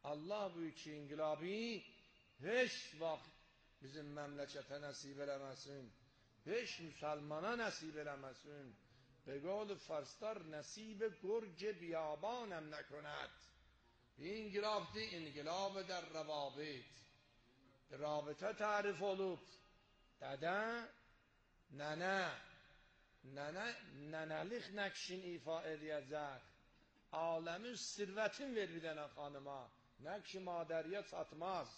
Allah bu iki inqilabi heç vaxt bizim məmləkətə nəsib eləməsin, heç müsəlmana nəsib eləməsin. Be qol farslar nəsib گرگ بیابانم نکند. İnqilabdır, inqilab در روابط. Rabitə tərif olub. Dədə, nənəlik nəqşin ifa edəcək. Aləmin sirvətin ver bir dənə xanıma. Nəqşi madəriyə çatmaz.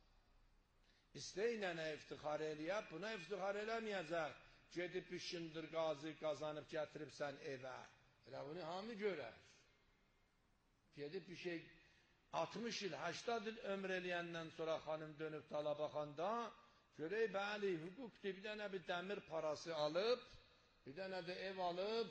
İstəy nənə iftixar eləyək, buna iftixar eləməyəcək. Gedib bir şındır qazı qazanıb gətiribsən evə. Elə bunu hamı görər. Gedib bir şey 60 il, 80 il ömr eləyəndən sonra xanım dönüb tala baxanda görək, bəli, hüquqdur, bir dənə bir dəmir parası alıb, bir dənə də ev alıb,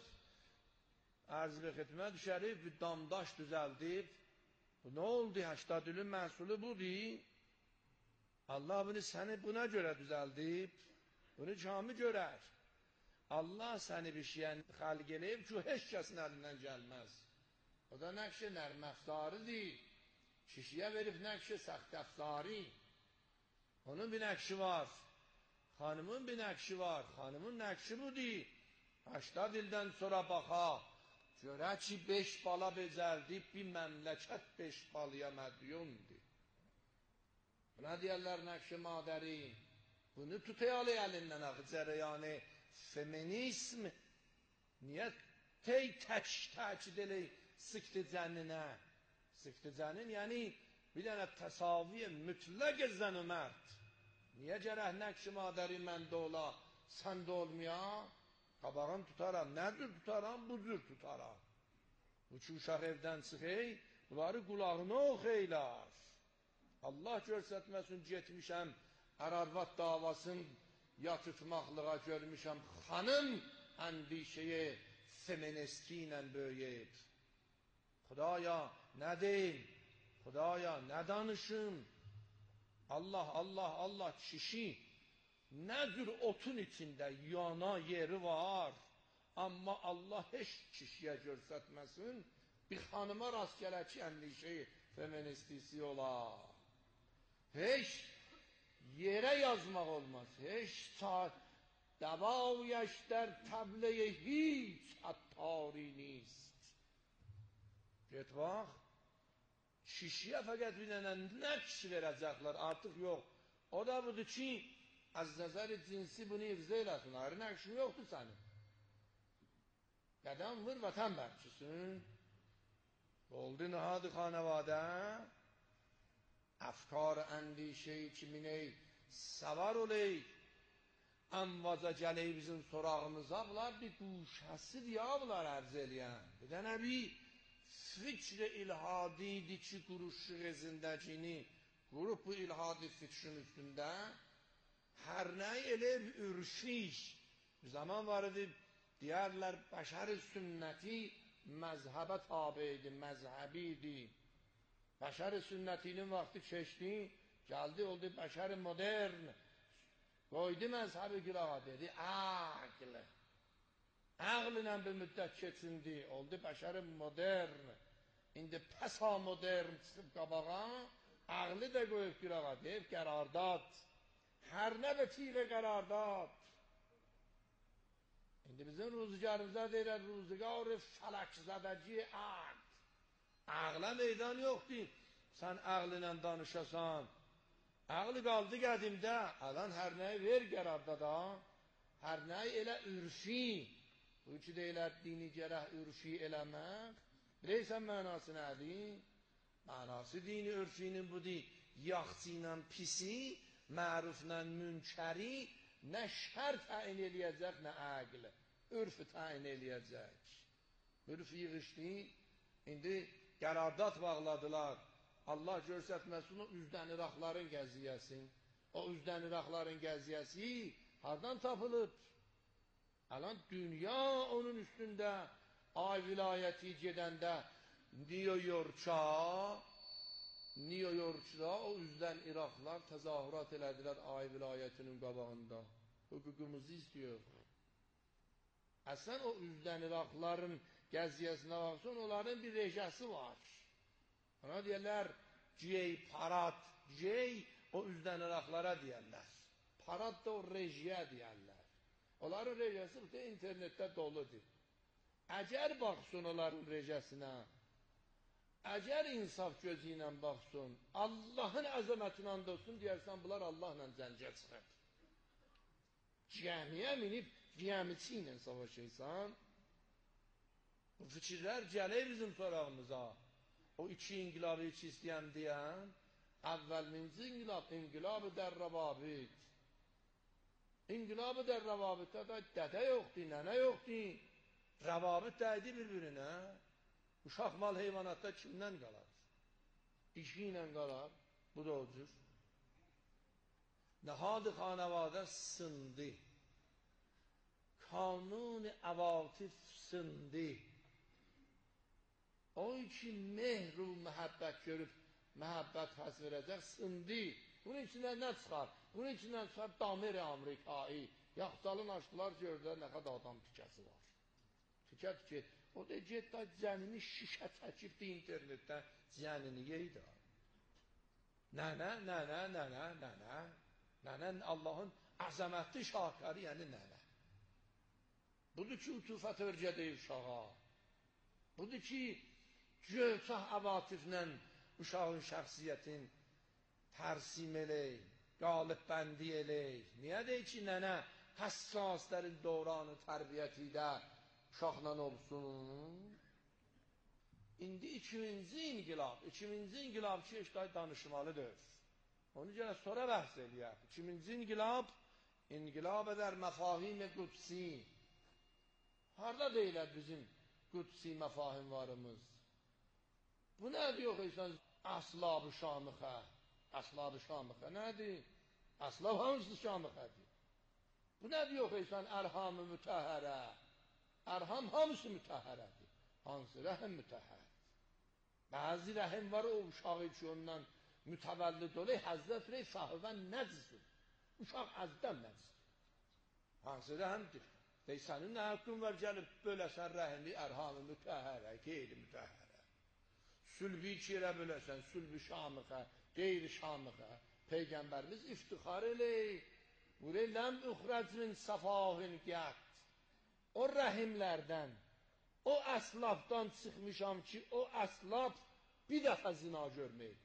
ərz və xidmə düşərib, bir damdaş düzəldib. Bu nə oldu? 80 ilin məhsulu budur. Allah bunu səni buna görə düzəldib. Bunu cami görər. Allah səni bir şeyən xəlq eləyib ki, heç kəsin əlindən gəlməz. O da nəqşi nərməfzarıdır. Kişiyə verib nəqşi səxtəfzari. Onun bir nəqşi var. Xanımın bir nəqşi var. Xanımın nəqşi budur. 80 ildən sonra baxa, görə ki, 5 bala becərdib, bir məmləkət 5 balıya mədyundur. Buna deyərlər nəqşi madəri. Bunu tutayalı əlindən axı cərəyanı feminizm. Niyə təkid elək sıktı cəninə? Sıktı cənin, yəni bir dənə təsaviyə mütləq zən o mərd. Niyə gərək nəqşi madəri məndə ola, səndə olmaya? Qabağın tutaram, nədir tutaram? Bu cür tutaram. Bu ki, uşaq evdən çıxey, bunları qulağına oxeylar. Allah görsətməsin, getmişəm, ər-arvad davasını yatırtmaqlığa görmüşəm, xanım əndişəyə feministi ilə böyüyüb. Xudaya, nə deyim? Xudaya, nə danışım? Allah, Allah, Allah, kişi nə cür otun içində yana yeri var, amma Allah heç kişiyə görsətməsin, bir xanıma rast gələ ki, əndişəyə feministisi ola. Heç yerə yazmaq olmaz. Heç saat dəvayəş در طبله هیچ عطاری نیست. Get bax, kişiyə fəqət bir dənə nəqş verəcəklər, artıq yox. O da budur ki, az nəzər cinsi bunu ifzə eləsin, ayrı nəqşin yoxdur sənin. Qədəm vur vətən bərçisin. Oldu nəhad xanəvadə, افکار اندیشه‌ای kiminey savar oley anvaza gəley bizim sorağımıza bunlar bir guşəsidir ya bunlar ərz eləyən. Bir dənə bir fikr ilhadi idi ki quruşu rezindəkini qurup bu ilhadi fikrin üstündə hər nə elə bir ürfiş bir zaman var idi deyərlər bəşər sünnəti məzhəbə tabi idi, məzhəbi idi. Bəşər sünnətinin vaxtı keçdi, gəldi oldu bəşər modern. Qoydu məzhəbi gülağa dedi, aql. Aql ilə bir müddət keçindi, oldu bəşər modern. İndi pəsa modern çıxıb qabağa, aqlı da qoyub gülağa deyib qərardad. Hər nə betiyle qərardad. İndi bizim ruzgarımıza deyirlər, ruzgar-ı fələkzədəci aql. Ağla meydan yoxdur. Sən ağlı ilə danışasan. Ağlı qaldı qədimdə. Alan hər nəyi ver qərarda da. Hər nəyi elə ürfi. Bu ki deyilər dini gərək ürfi eləmək. Biləysən mənası nədir? Mənası dini ürfinin budur. Yaxçı ilə pisi, mərufla münkəri nə şər təyin eləyəcək, nə əql. Ürfü təyin eləyəcək. Ürf yığışdı. İndi qərardat bağladılar. Allah görsətməsin o üzdən İraqların gəziyəsin. O üzdən İraqların gəziyəsi hardan tapılıb? Alan dünya onun üstündə ay vilayəti gedəndə New York'da o üzdən İraqlar təzahürat elədilər ay vilayətinin qabağında. Hüququmuzu istiyor. Əsən o üzdən İraqların gəziyəsinə baxsın, onların bir rejəsi var. Ona deyərlər, Cey, parad, cey o üzdən ıraqlara deyərlər. Parad da o rejiyə deyərlər. Onların rejəsi de internetdə doludur. Əgər baxsın onların rejəsinə, əgər insaf gözü ilə baxsın, Allahın əzəmətinə and olsun, deyərsən, bunlar Allahla cəngə çıxır. Cəmiyə minib, cəmiçi ilə savaşırsan, bu fikirlər gəlir bizim sorağımıza. O iki inqilabı iki istəyən deyən, əvvəlinci inqilab, inqilabı dərrəvabit. İnqilabı dərrəvabitdə də dədə yoxdur, nənə yoxdur. Rəvabit dəydi bir-birinə. Uşaq mal heyvanatda kimdən qalar? İşi ilə qalar. Bu da o cür. Nəhad-ı xanəvadə sındı. Kanun-i əvatif sındı. O ki mehr-u məhəbbət görüb, məhəbbət həs verəcək, sındı. Bunun içindən nə çıxar? Bunun içindən çıxar damir-i Amerikayı. Yaxtalın açdılar, gördülər, nə qədər adam tükəsi var. Tükə. O da getdə cənini şişə çəkibdi internetdə, cənini yeydi. Nənə. Nənə Allahın əzəmətli şahkari, yəni nənə. Budur ki, utufət örgədə uşağa. Budur ki, gölçah əvatiflə uşağın şəxsiyyətin tərsim elək, qalib bəndi elək. Niyə deyir ki, nənə həssaslərin dövranı tərbiyyəti də uşaqla olsun? İndi 2000-ci inqilab ki, işdə danışmalıdır. Onu gələ sonra bəhs eləyək. 2000-ci inqilab edər məfahim-i qudsi. Harada deyilər bizim qudsi məfahimvarımız? Bu nədir yoxuysan? Əslab-ı şamıxə. Əslab-ı şamıxə nədir? Əslab hamısı şamıxədir. Bu nədir yoxuysan? Ərham-ı mütəhərə. Ərham hamısı mütəhərədir. Hansı rəhim mütəhər? Bəzi rəhim var o uşağı ki ondan mütəvəllid olur. Həzrət rey sahibən nəcizdir. Uşaq əzdən nəcizdir. Hansı rəhimdir? Deyir, sənin nə haqqın var gəlib böləsən rəhimli ərham-ı mütəhərə, qeyri mütəhərə. Sülbi iki yerə böləsən, sülbi şamıqə, qeyri şamıqə. Peyğəmbərimiz iftixar eləyir. Buraya ləm üxrəcmin səfahin qət. O rəhimlərdən, o əslabdan çıxmışam ki, o əslab bir dəfə zina görməyib.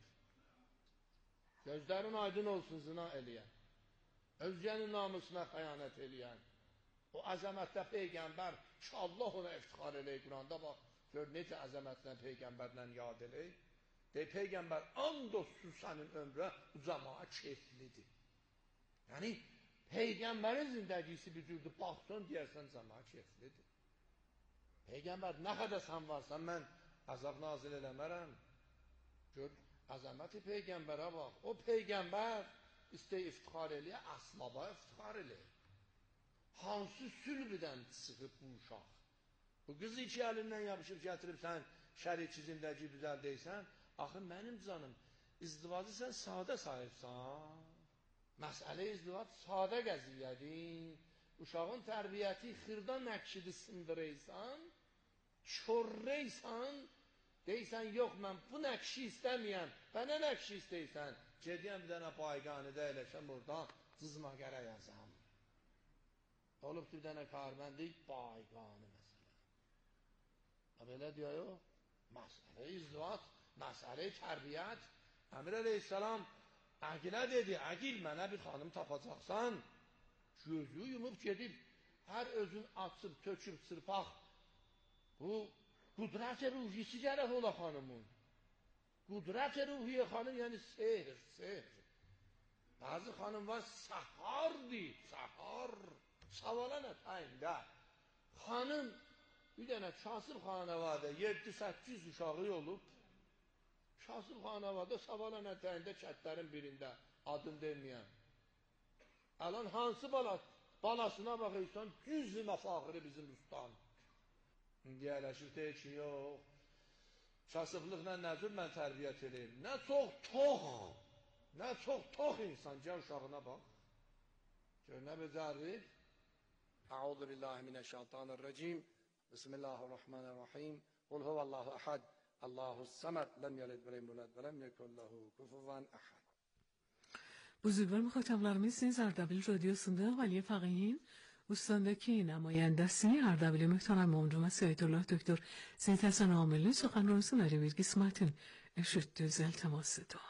Gözlərin aydın olsun zina eləyən. Özgənin namusuna xəyanət eləyən. O əzəmətdə Peyğəmbər ki, Allah ona iftixar eləyir Quranda, bax, gör necə əzəmətlə Peyğəmbərlə yad eləyir. Deyir, Peyğəmbər, and olsun sənin ömrə, bu cəmaat keyflidir. Yəni, Peyğəmbərin zindəgisi bir cürdür, baxsın, deyərsən, cəmaat keyflidir. Peyğəmbər, nə qədər sən varsan, mən əzab nazil eləmərəm. Gör, əzəməti Peyğəmbərə bax. O Peyğəmbər istəyir iftixar eləyir, əslaba iftixar eləyir. Hansı sülbüdən çıxıb bu uşaq? Bu qızı iki əlindən yapışıb gətiribsən, şərik zindəgi düzəldəysən, axı mənim canım, izdivacı sən sadə sahibsən. Məsələ izdivac sadə qəziyyədir. Uşağın tərbiyyəti xırda nəqşidi sındırıysan, çorreysan, deysən, yox, mən bu nəqşi istəməyəm, bənə nəqşi istəysən, gediyəm bir dənə bayqanıda eləşəm, oradan cızmaqərə yazam. Olub bir dənə karbendik, bayqanı məsələ. Belə diyor, yox, məsələ izdivac, məsələ tərbiyyət. Əmir əleyhissalam əqilə dedi, əqil mənə bir xanım tapacaqsan, gözü yumub gedib, hər özün açıb, töküb, çırpaq, bu qudrət-i ruhisi gərək ola xanımın. Qudrət-i ruhiyə xanım, yəni sehr. Bazı xanım var, səhardir, səhar. Savala nə təyində? Xanım, bir dənə kasıb xanəvadə 7-8 uşağı olub, kasıb xanəvadə savala nə təyində kətlərin birində, adını deməyən. Əlan hansı balasına baxırsan, cüz-i məfaxiri bizim ustan. İndi ələşir deyir ki, yox, kasıblıqla nə cür mən tərbiyyət edeyim? Nə çox tox insan, gəl uşağına bax. Gör nə becərir? Əuzu billahi minəşşeytanirracim. Bismillahirrahmanirrahim. Qul huvallahu əhəd. الله الصمد لم yelid ve lem yulad ve lem yekun lehu kufuven ahad. بزرگوار مخاطبlarımız اردبیل رادیوسunda ولی فقیهین استاندکی نمایندسی اردبیل محترم عمرم سید الله دکتر سید حسن عاملی سخنرانی در bir قسمتین eşittiz التماس دعا.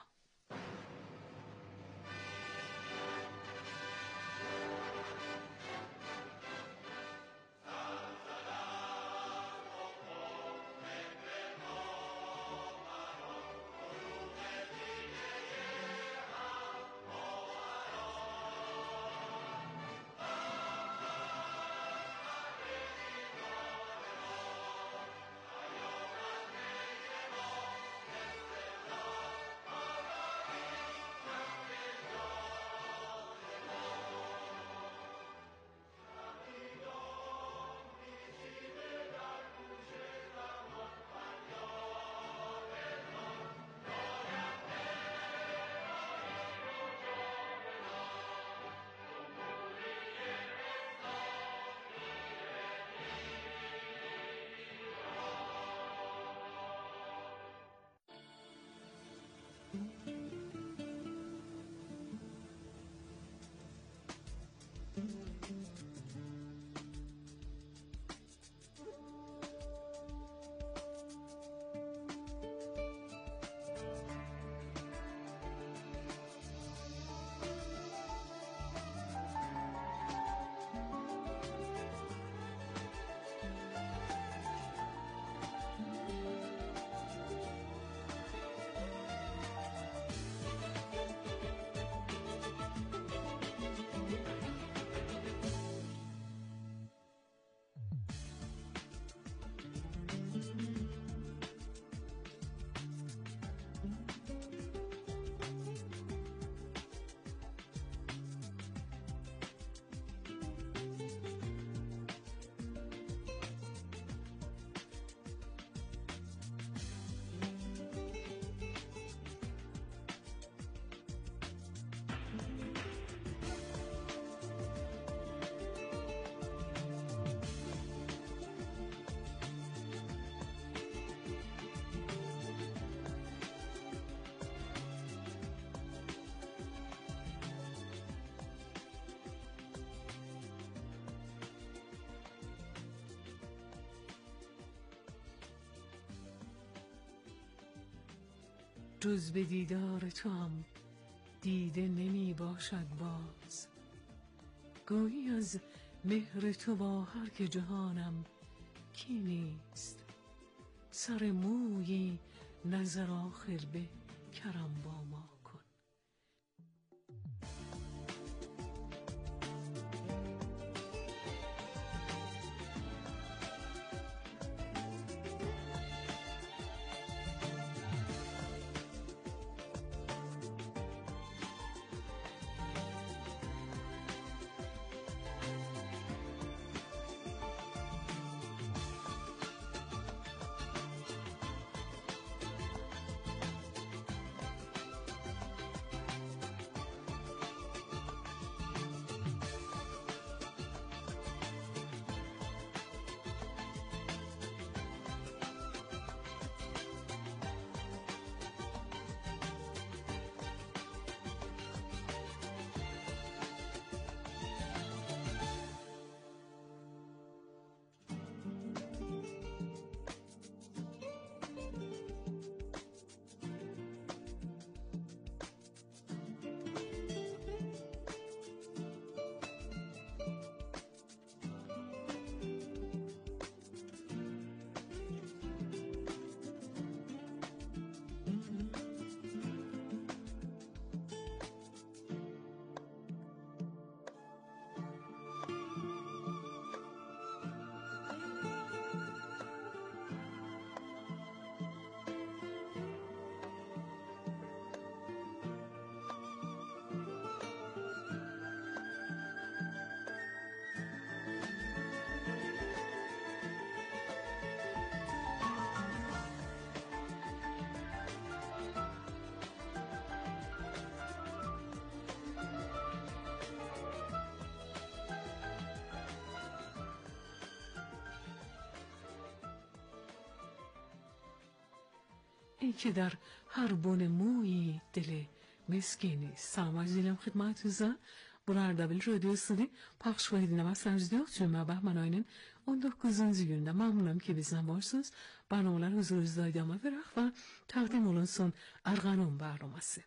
جز به دیدار تو هم دیده نمی باشد باز، گویی از مهر تو با هر که جهانم کی نیست، سر مویی نظر آخر به کرم با ما کن. ای که در هر بن مویی دل مسکینی. سلام عرض می‌کنم خدمتتون. Burada radyosunu paylaş edilmez özlüyorum. Ben aynen 19. günde memnunum ki bizden varsınız. Barnamalar huzurunuzda idame verir ve takdim olunsun Erganum barnaması.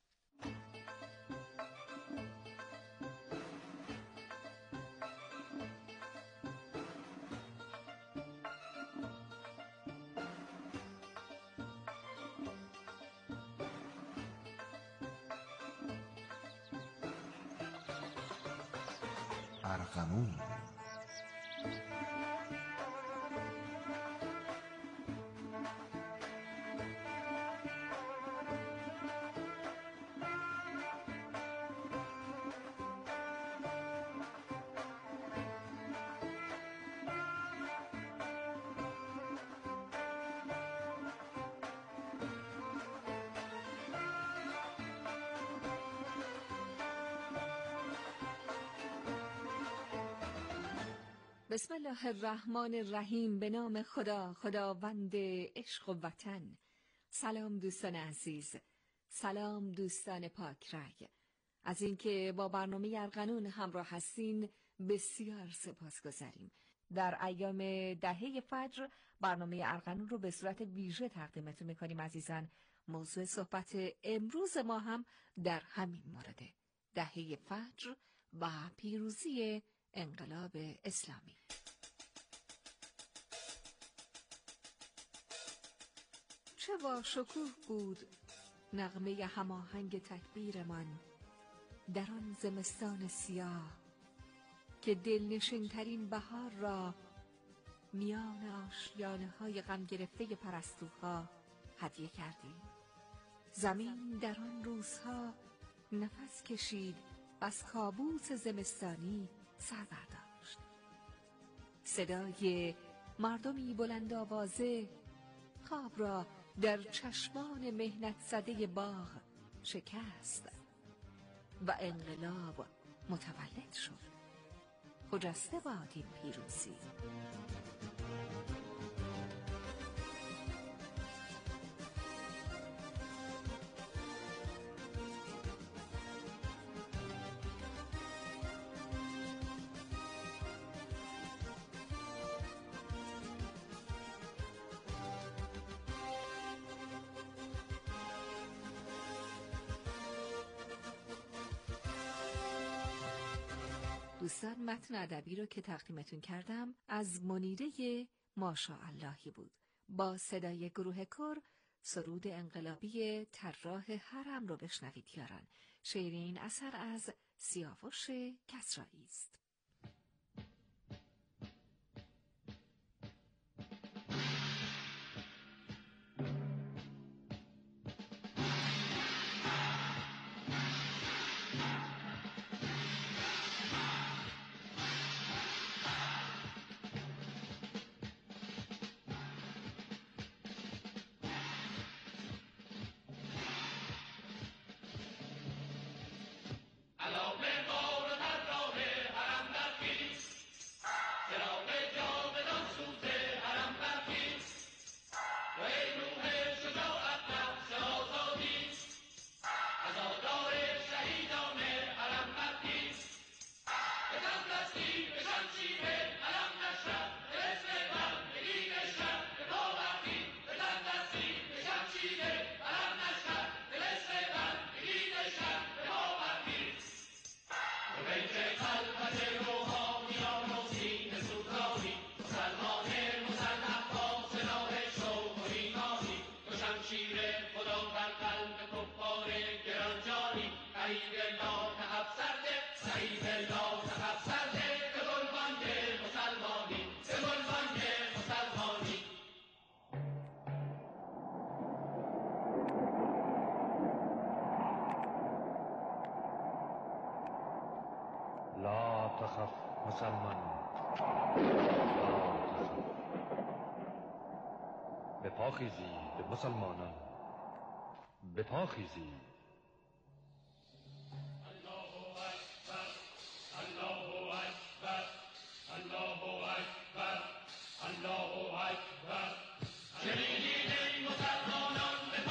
ارغنون. بسم الله الرحمن الرحیم. به نام خدا، خداوند عشق و وطن. سلام دوستان عزیز، سلام دوستان پاک رأی. از اینکه با برنامه ارغنون همراه هستین بسیار سپاسگزاریم. در ایام دهه فجر برنامه ارغنون رو به صورت ویژه تقدیمتون میکنیم عزیزان. موضوع صحبت امروز ما هم در همین مورده، دهه فجر و پیروزی انقلاب اسلامی. چه با شکوه بود نغمه هماهنگ تکبیر من در آن زمستان سیاه که دلنشین ترین بهار را میان آشیانه های غم گرفته پرستوها هدیه کردیم. زمین در آن روزها نفس کشید و از کابوس زمستانی سر برداشت. صدای مردمی بلند آوازه خواب را در چشمان مهنت زده باغ شکست و انقلاب متولد شد. خجسته باد این پیروزی. دوستان، متن ادبی رو که تقدیمتون کردم از منیره ماشاءاللهی بود. با صدای گروه کور سرود انقلابی طراح حرم رو بشنوید یاران. شعر این اثر از سیاوش کسرایی است. لا تخف مسلمان، لا تخف. به پا خیزید مسلمانان، به پا خیزید. شنیدید ای مسلمانان، به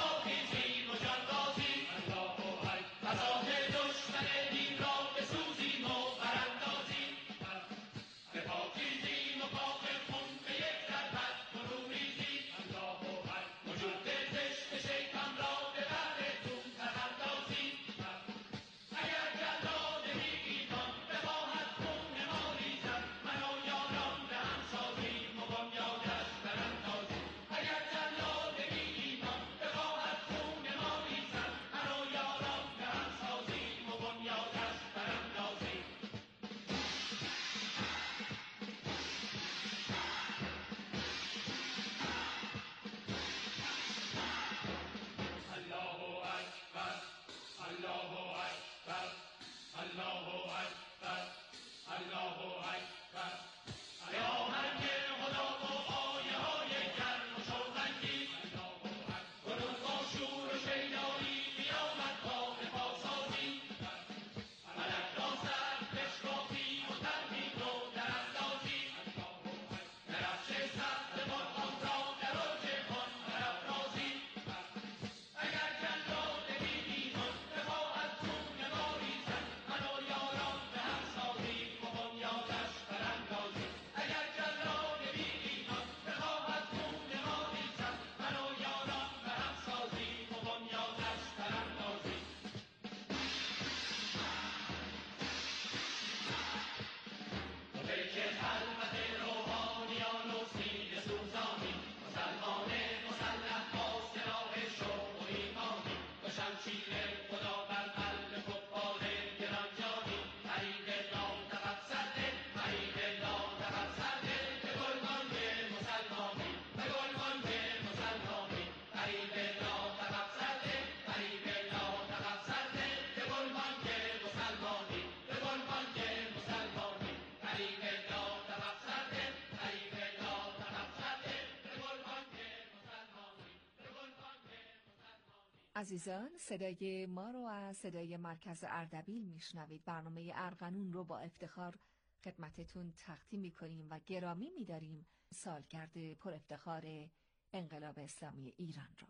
عزیزان، صدای ما رو از صدای مرکز اردبیل میشنوید. برنامه ارغنون رو با افتخار خدمتتون تقدیم میکنیم و گرامی میداریم سالگرد پر افتخار انقلاب اسلامی ایران رو.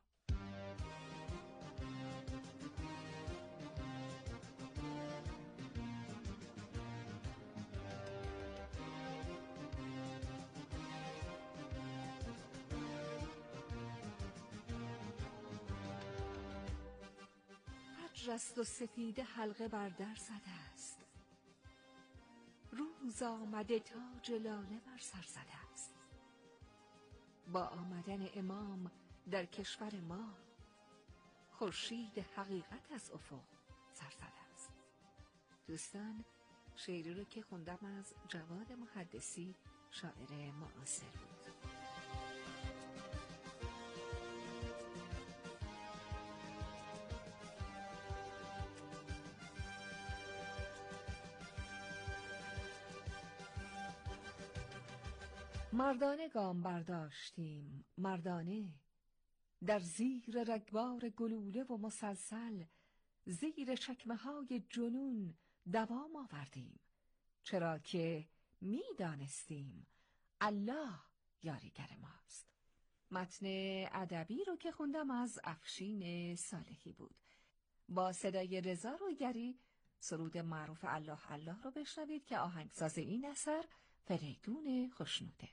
رست و سپیده حلقه بر در زده است، روز آمده تاج لاله بر سر زده است. با آمدن امام در کشور ما، خورشید حقیقت از افق سر زده است. دوستان، شعری رو که خوندم از جواد محدثی، شاعر معاصر بود. مردانه گام برداشتیم، مردانه، در زیر رگبار گلوله و مسلسل، زیر چکمه های جنون دوام آوردیم، چرا که می دانستیم الله یاریگر ماست. متن ادبی رو که خوندم از افشین صالحی بود. با صدای رضا رویگری سرود معروف الله الله رو بشنوید که آهنگساز این اثر فریدون خوشنوده.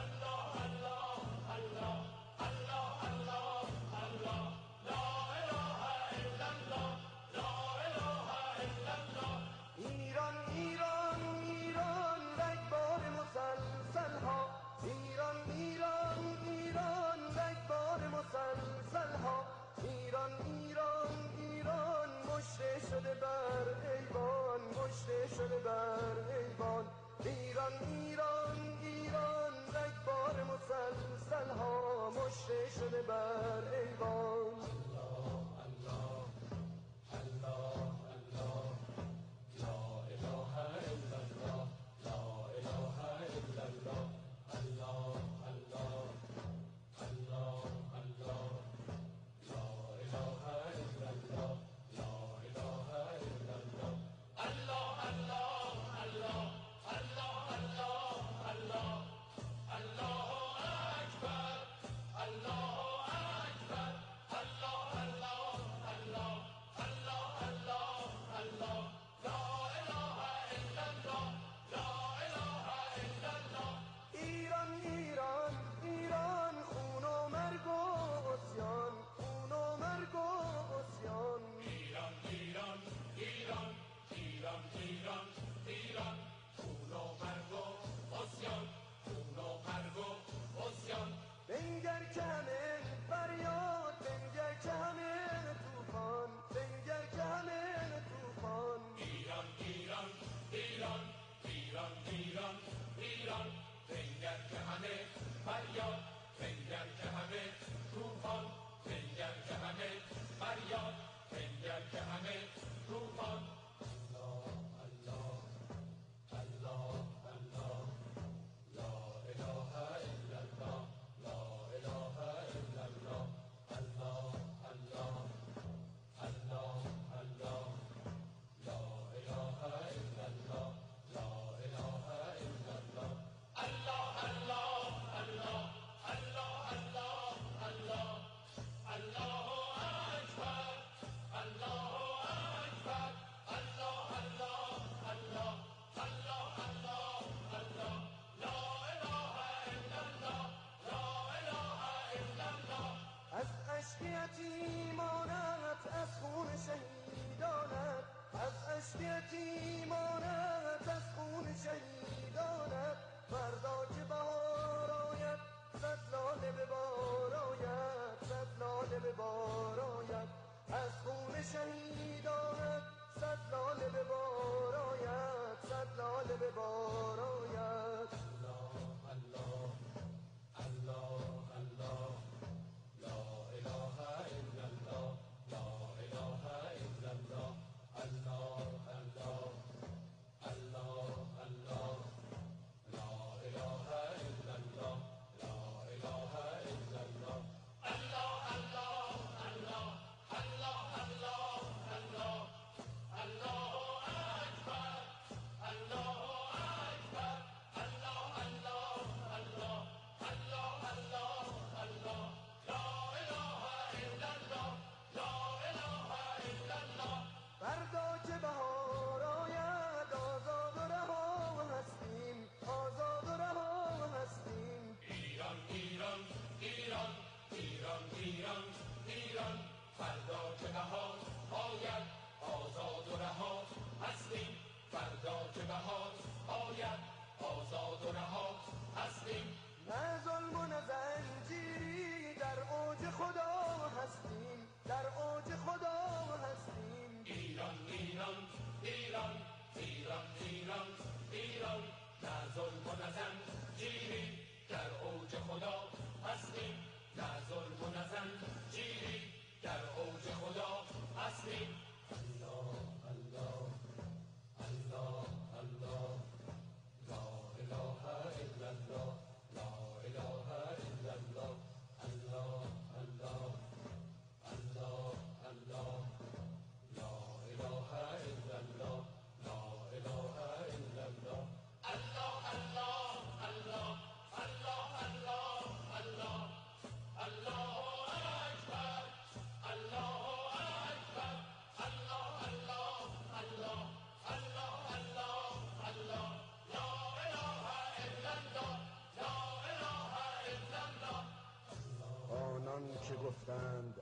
شده بر ایوان، مشته شده بر ایوان. ایران ایران ایران، رگبار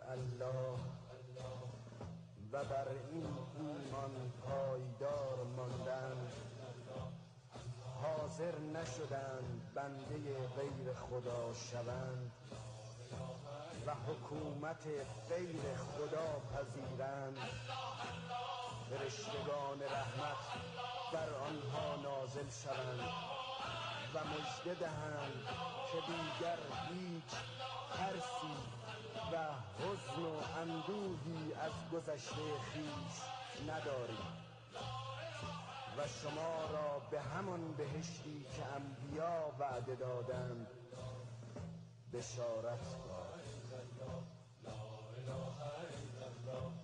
الله و بر این ایمان پایدار ماندند، حاضر نشدند بنده غیر خدا شوند و حکومت غیر خدا پذیرند، فرشتگان رحمت بر آنها نازل شوند و مژده دهند که دیگر هیچ ترسی و حزن و اندوهی از گذشته خویش ندارید و شما را به همان بهشتی که انبیا وعده دادند بشارت داد.